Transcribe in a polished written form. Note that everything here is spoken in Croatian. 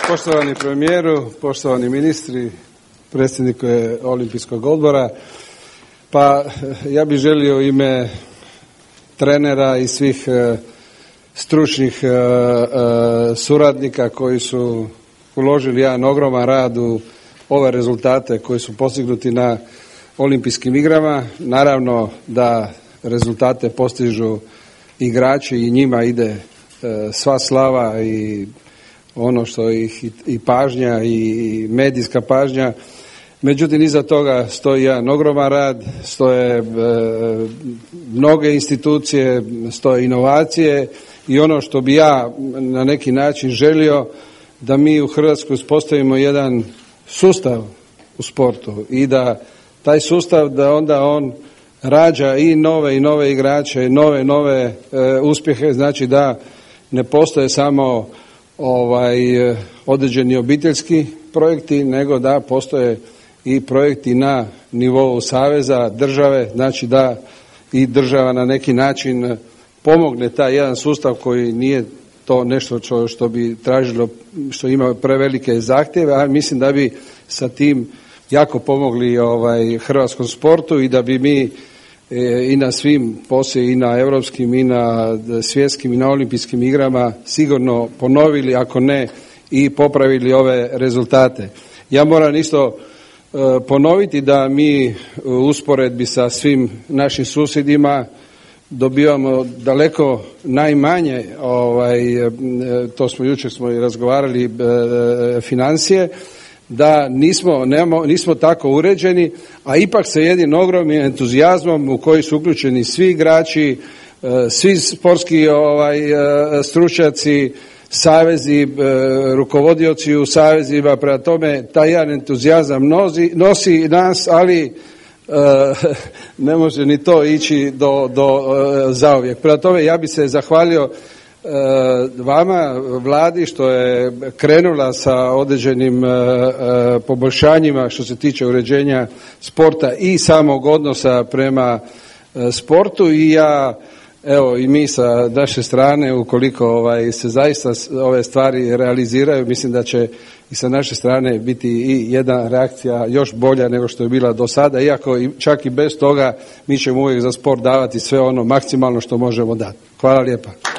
Poštovani premijeru, poštovani ministri, predsjednik Olimpijskog odbora, pa ja bih želio u ime trenera i svih stručnih suradnika koji su uložili jedan ogroman rad u ove rezultate koji su postignuti na Olimpijskim igrama. Naravno da rezultate postižu igrači i njima ide sva slava i ono što ih i pažnja i medijska pažnja. Međutim, iza toga stoji jedan ogroman rad, stoje mnoge institucije, stoje inovacije i ono što bi ja na neki način želio da mi u Hrvatskoj uspostavimo jedan sustav u sportu i da taj sustav da onda on rađa i nove igrače, nove uspjehe, znači da ne postoje samo određeni obiteljski projekti, nego da postoje i projekti na nivou saveza, države, znači da i država na neki način pomogne taj jedan sustav koji nije to nešto što bi tražilo, što ima prevelike zahtjeve, a mislim da bi sa tim jako pomogli hrvatskom sportu i da bi mi i na svim, poslije i na europskim i na svjetskim i na olimpijskim igrama sigurno ponovili, ako ne i popravili ove rezultate. Ja moram isto ponoviti da mi u usporedbi sa svim našim susjedima dobivamo daleko najmanje, to smo jučer i razgovarali, financije, da nismo tako uređeni, a ipak sa jednim ogromnim entuzijazmom u koji su uključeni svi igrači, svi sportski stručnjaci, savezi, rukovodioci u savezima, prema tome taj jedan entuzijazam nosi nas, ali ne može ni to ići do zauvijek. Prema tome ja bih se zahvalio vama, vladi, što je krenula sa određenim poboljšanjima što se tiče uređenja sporta i samog odnosa prema sportu i ja, evo i mi sa naše strane, ukoliko se zaista ove stvari realiziraju, mislim da će i sa naše strane biti i jedna reakcija još bolja nego što je bila do sada, iako čak i bez toga mi ćemo uvijek za sport davati sve ono maksimalno što možemo dati. Hvala lijepa.